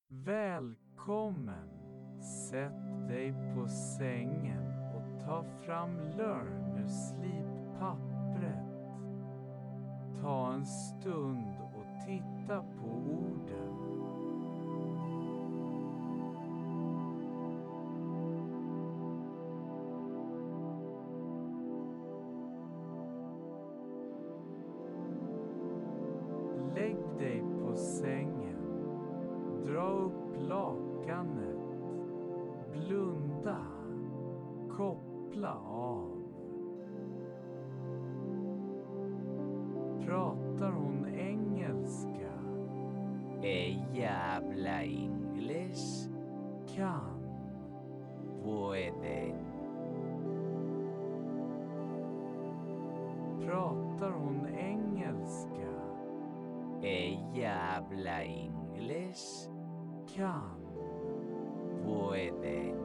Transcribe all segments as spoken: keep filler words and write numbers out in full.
Välkommen! Sätt dig på sängen och ta fram learn ur slippappret. Ta en stund och titta på orden. Lägg dig på sängen. Dra upp lakanet. Blunda. Koppla av. Pratar hon engelska? Ella habla inglés. Kan. Pueden. Pratar hon engelska? Ella habla inglés. Kan. Pueden.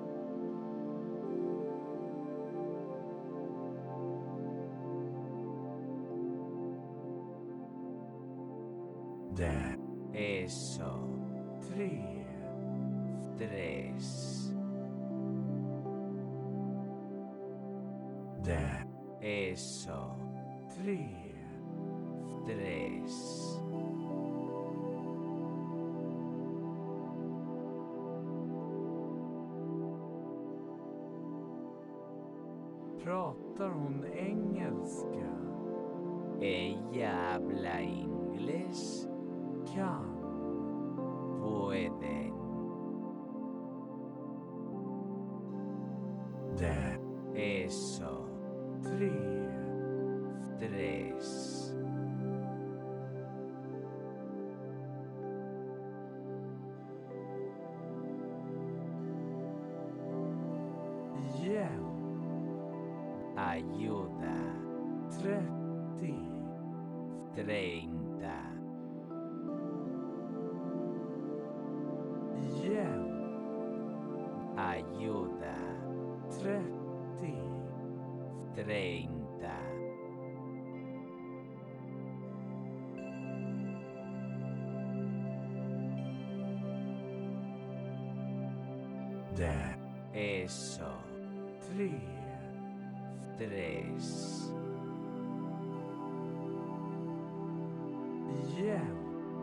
Det. Eso. Tre. Tres. Det. Eso. Tre. Tres. Pratar hon engelska? Ella habla inglés. Kan. Pueden. Det. Eso. Tre. Tres. Hjälp. Ayuda. Trettio. Treinta. Hjälp. Ayuda. Trettio. Treinta. Det. Eso. Tre. Tres. Hjälp.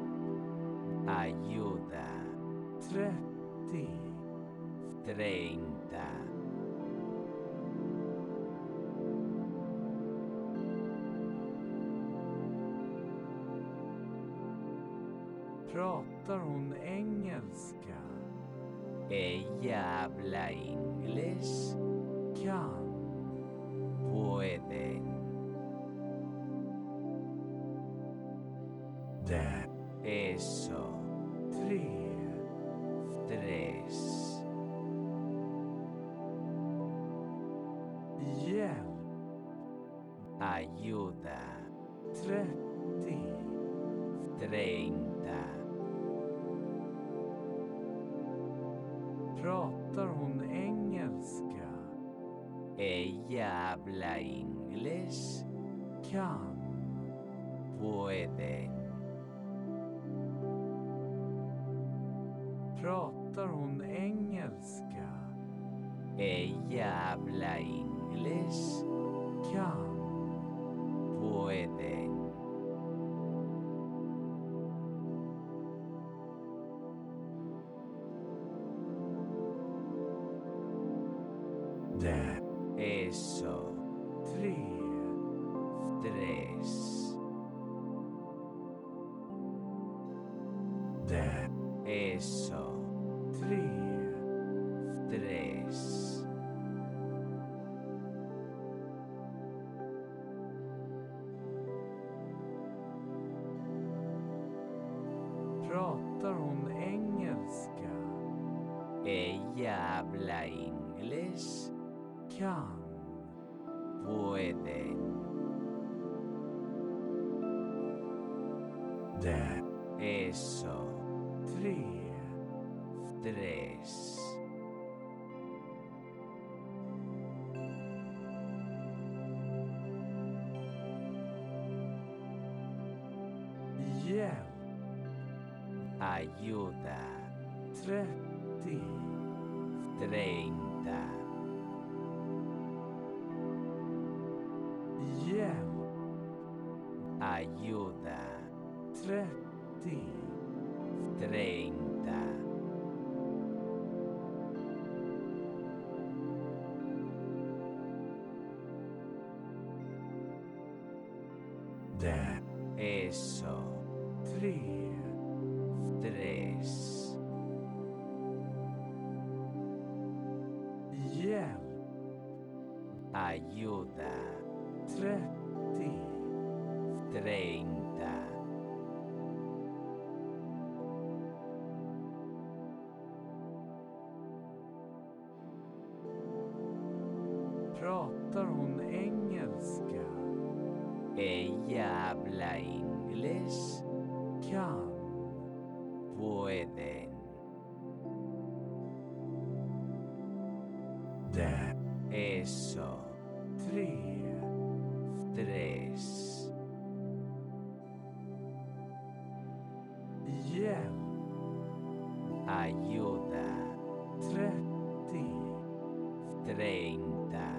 Ayuda. Trettio. Treinta. Pratar hon engelska? Ella habla inglés. Kan. Pueden. Det. Eso. Tre. Tres. Hjälp. Ayuda. Trettio. Treinta. Pratar hon engelska? Ella habla inglés. Kan. Pueden. Pratar hon engelska? Ella habla inglés. Kan. Pueden. Det. Eso. Tre. Tres. Det. Eso. Tre. Tres. Pratar hon engelska? Ella habla inglés. Kan. Pueden. Det. Eso. Tre. Tres. Hjälp. Ayuda. trettio, treinta, hjälp, ayuda, trettio, treinta, det, eso, tre, tres, hjälp, ayuda, trettio, treinta, pratar hon engelska, ella habla inglés, kan, pueden, det, eso, tre, tres, hjälp, ayuda, trettio, treinta,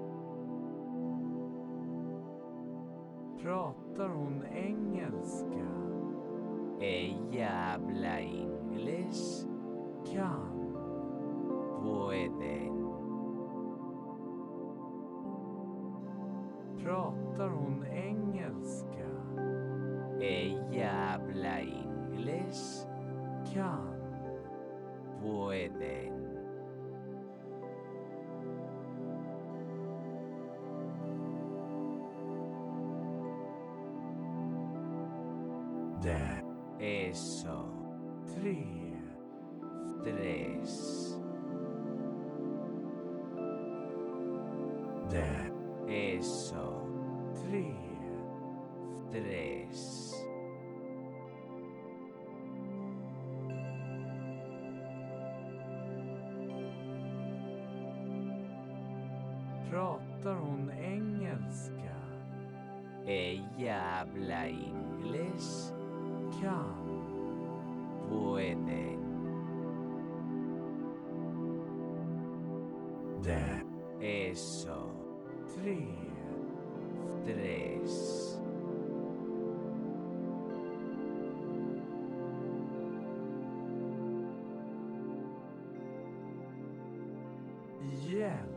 pratar hon engelska, ella habla inglés, kan, pueden, pratar hon engelska, ella habla inglés, kan, pueden, det, eso, tre, tres, det, eso, tre, tres, pratar hon engelska, ella habla inglés, kan, pueden, det, eso, tre, tres, hjälp,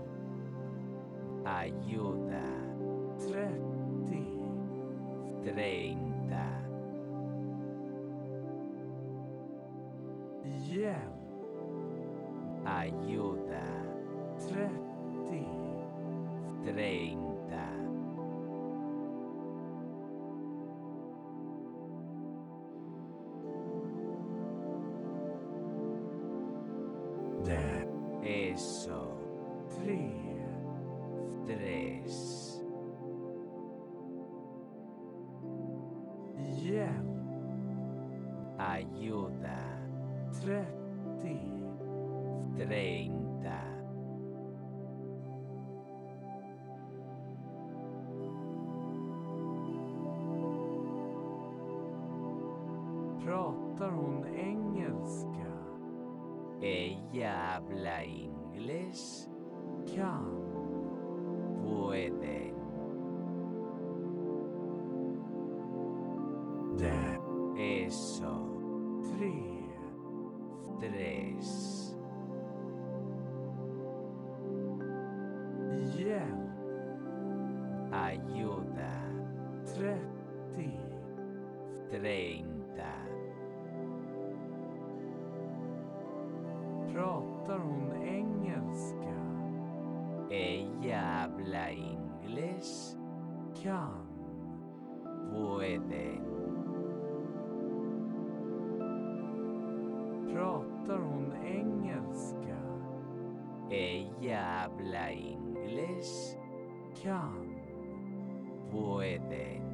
ayuda, trettio, treinta, hjälp, ayuda, trettio, treinta, det, eso, tre, tres, hjälp, ayuda, trettio, treinta, pratar hon engelska, ella habla inglés, kan, pueden, det, eso, tre, tres, hjälp, ayuda, trettio, treinta, pratar hon engelska, ella habla inglés, kan, pueden, pratar hon engelska, ella habla inglés, kan, pueden,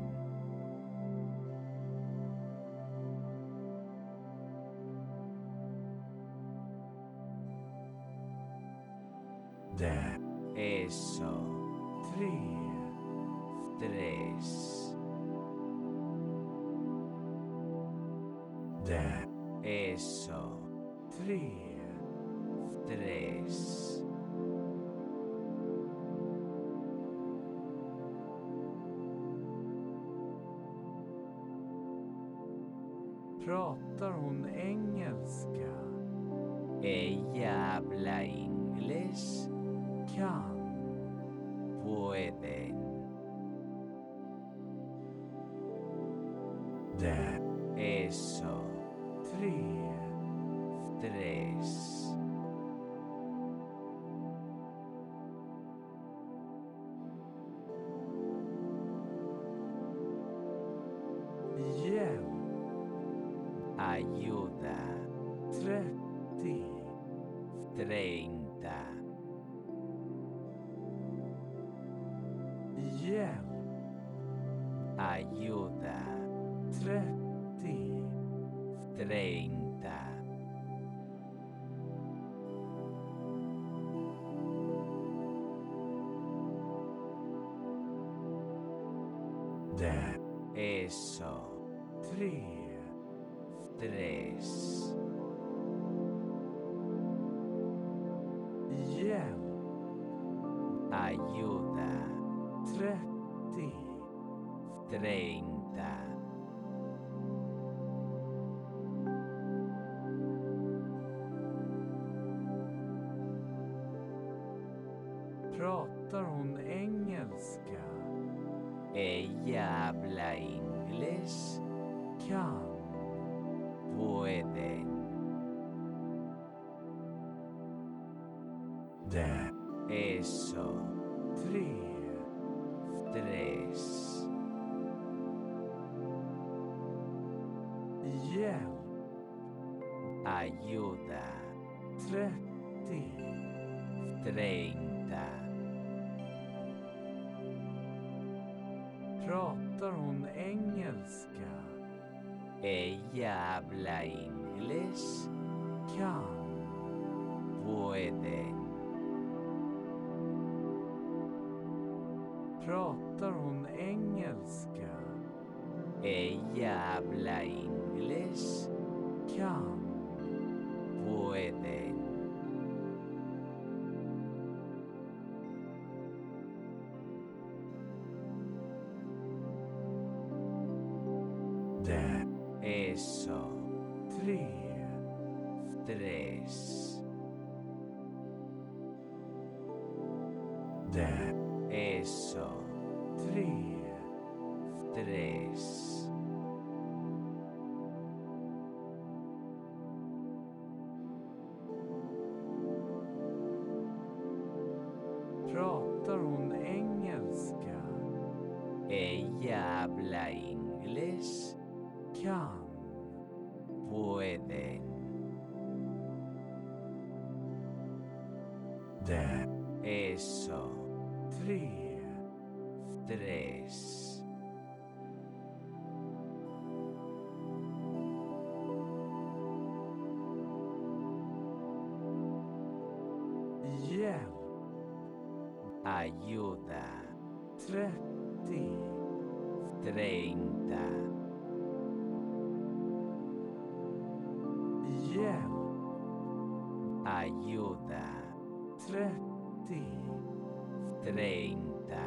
det, eso, tre, tres, det, eso, tre, tre, tres, pratar hon engelska? ella habla inglés, Kan, pueden, det, eso, tre, tres, hjälp, ayuda, trettio, treinta, hjälp, ayuda, trettio, treinta, det, eso, tre, tres, hjälp, ayuda, trettio, treinta, pratar hon engelska? ella habla inglés, Kan, pueden, det, eso, tre, tres, hjälp, ayuda, trettio, treinta, pratar hon engelska? ella habla inglés, Kan, pueden, pratar hon engelska? ella habla inglés, Kan, pueden, det, eso, tre, tres, det, eso, tre, tres, pratar hon engelska? ella habla inglés, Kan, pueden, det, eso, tre, tres, hjälp, ayuda, trettio, treinta, hjälp, ayuda, trettio, treinta,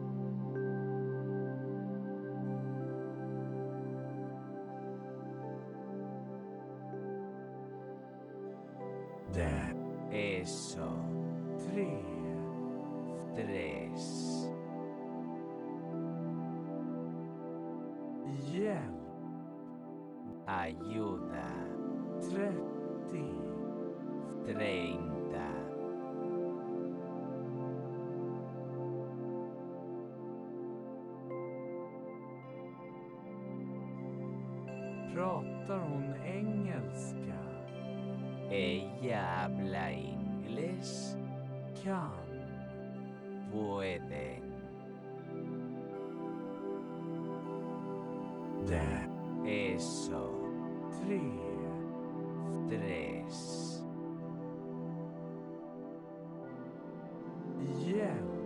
det, eso, tre, tres, hjälp, ayuda, trettio, treinta, pratar hon engelska? ella habla inglés, Kan, pueden, det, eso, tre, tres, hjälp,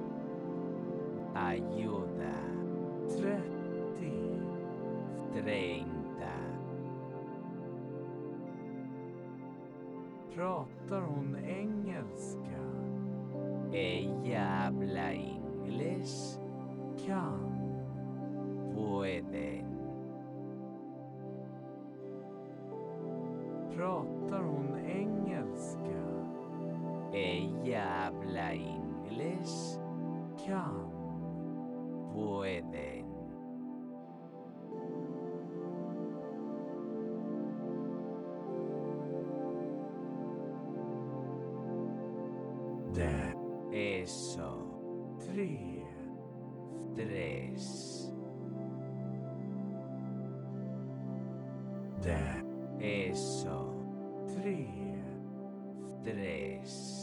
ayuda, trettio, treinta, Pratar hon engelska? Ella habla inglés. Kan. Pueden. Pratar hon engelska? Ella habla inglés. Kan. Pueden. Det. Eso. Tre. Tres. Det. Eso. Tre. Tres.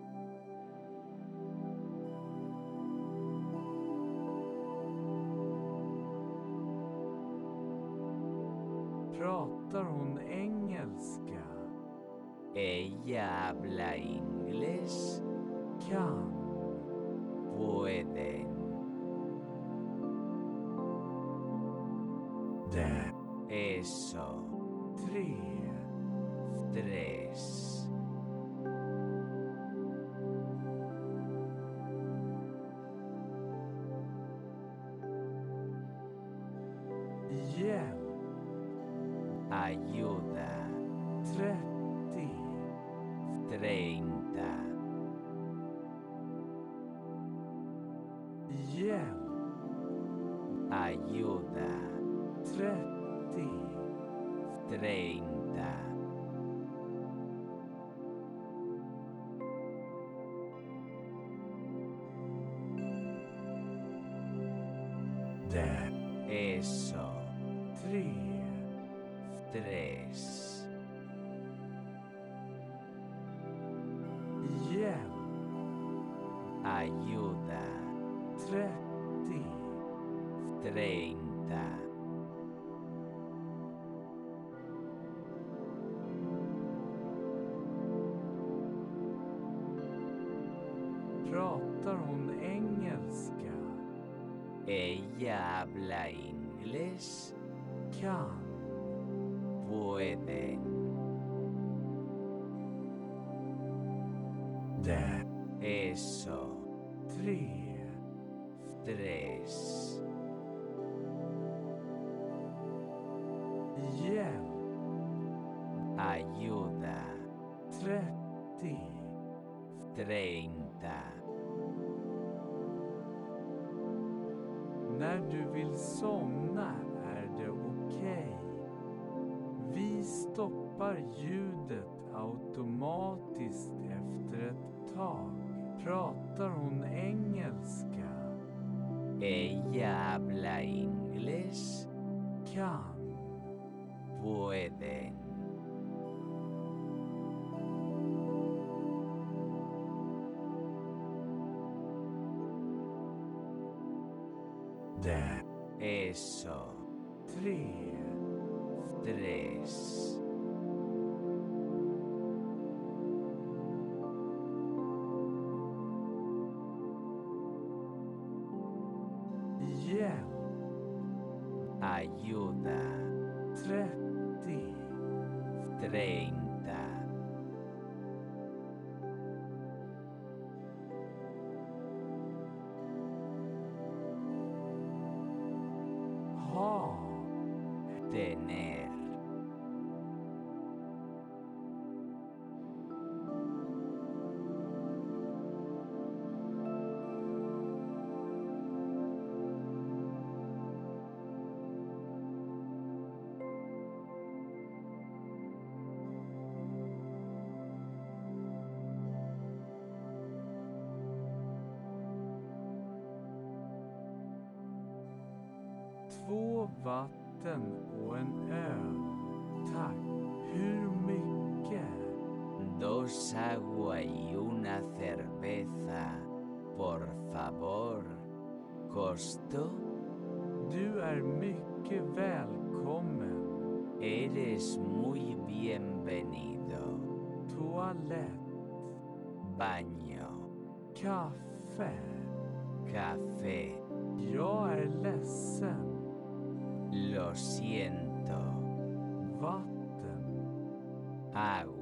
Pratar hon engelska? Ella habla inglés. Kan. Pueden. Det. Eso. Tre. Tres. Hjälp. Ayuda. Trettio. Treinta. Hjälp. Ayuda. Trettio. Treinta. Det. Eso. Tre. Tres. Hjälp. Ayuda. Trettio. Treinta. Pratar hon engelska? Ella habla inglés. Kan. Pueden. Det. Eso. Tre. Tres. Hjälp. Ayuda. Trettio. Treinta. När du vill somna är det okej. Vi stoppar ljudet automatiskt efter ett tag. Pratar hon engelska? Ella habla inglés. Kan. Pueden. Det. Eso. Tre. Tres. Hjälp. Ayuda. Trettio. Treinta. Ha. Tener. Två vatten och en öl. Tack. Hur mycket? Dos agua y una cerveza. Por favor. ¿Costo? Du är mycket välkommen. Eres muy bienvenido. Toalett. Baño. Kaffe. Café. Jag är ledsen. Lo siento. Vatten. Agua.